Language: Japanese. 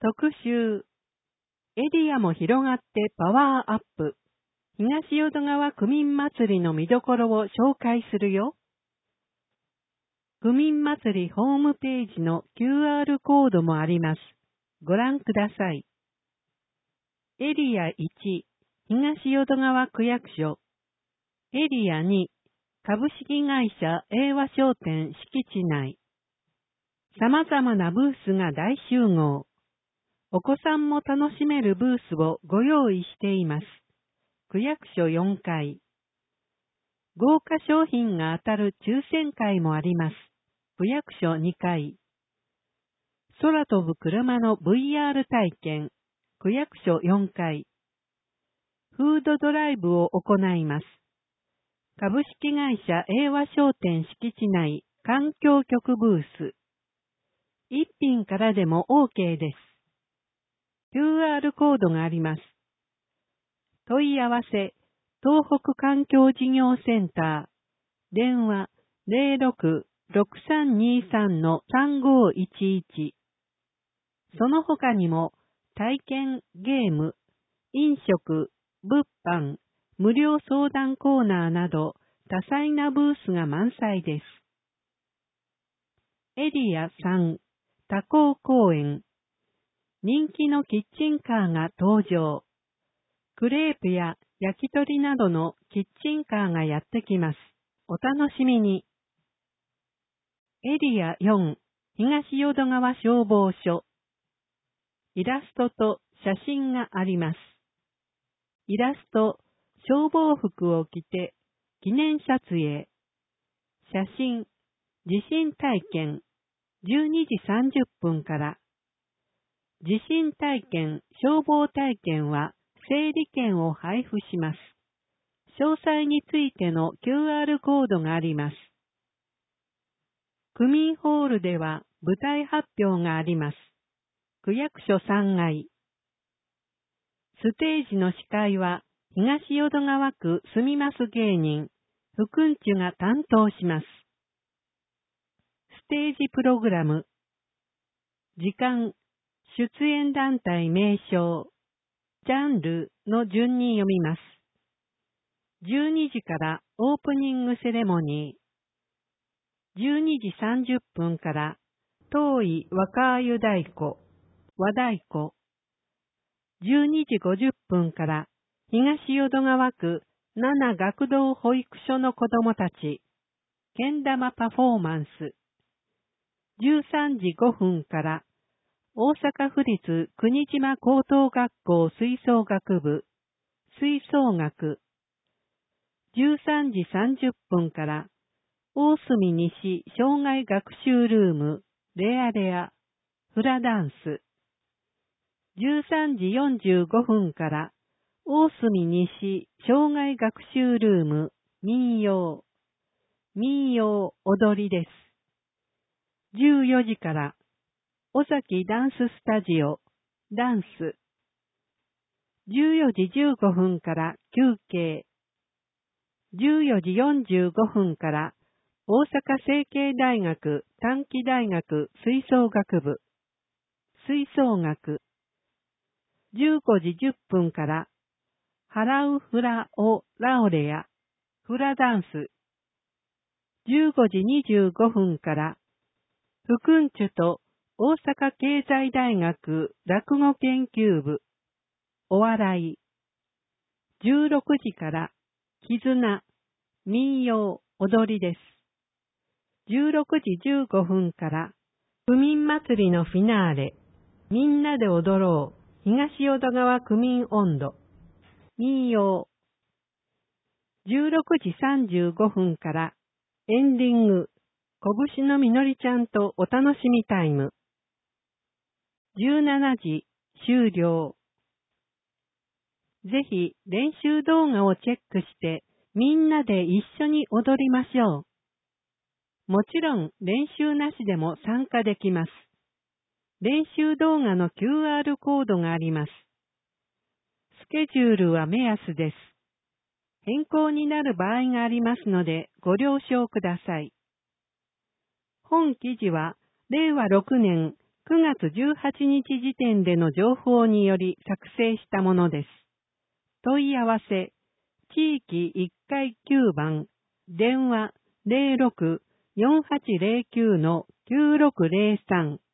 特集。エリアも広がってパワーアップ。東淀川区民祭りの見どころを紹介するよ。区民祭りホームページの QR コードもあります。ご覧ください。エリア1、東淀川区役所。エリア2、株式会社英和商店敷地内。様々なブースが大集合。お子さんも楽しめるブースをご用意しています。区役所4階。豪華商品が当たる抽選会もあります。区役所2階。空飛ぶ車の VR 体験。区役所4階。フードドライブを行います。株式会社英和商店敷地内環境局ブース。1品からでも OK です。QR コードがあります。問い合わせ、東北環境事業センター、電話 06-6323-3511。その他にも、体験、ゲーム、飲食、物販、無料相談コーナーなど、多彩なブースが満載です。エリア3、多幸公園。人気のキッチンカーが登場。クレープや焼き鳥などのキッチンカーがやってきます。お楽しみに。エリア4、東淀川消防署。イラストと写真があります。イラスト、消防服を着て、記念撮影。写真、地震体験、12時30分から。地震体験、消防体験は、整理券を配布します。詳細についての QR コードがあります。区民ホールでは舞台発表があります。区役所3階。ステージの司会は東淀川区住みます芸人、福んちゅが担当します。ステージプログラム。時間、出演団体名称、ジャンルの順に読みます。12時からオープニングセレモニー。12時30分から遠い若鮎太鼓、和太鼓。12時50分から東淀川区7学童保育所の子どもたち、けん玉パフォーマンス。13時5分から大阪府立国島高等学校吹奏楽部、吹奏楽。13時30分から大隅西障害学習ルーム、レアレア、フラダンス。13時45分から大隅西障害学習ルーム、民謡。民謡踊りです。14時から尾崎ダンススタジオ、ダンス。14時15分から休憩。14時45分から大阪成蹊大学短期大学吹奏楽部、吹奏楽。15時10分から払うフラオラオレア、フラダンス。15時25分から福んちゅと大阪経済大学落語研究部、お笑い。16時から絆、民謡、踊りです。16時15分から区民祭りのフィナーレ、みんなで踊ろう、東淀川区民音頭、民謡。16時35分からエンディング、拳のみのりちゃんとお楽しみタイム。17時終了。ぜひ練習動画をチェックしてみんなで一緒に踊りましょう。もちろん練習なしでも参加できます。練習動画の QR コードがあります。スケジュールは目安です。変更になる場合がありますのでご了承ください。本記事は令和6年 9月18日時点での情報により作成したものです。問い合わせ、地域1階9番、電話06-4809-9603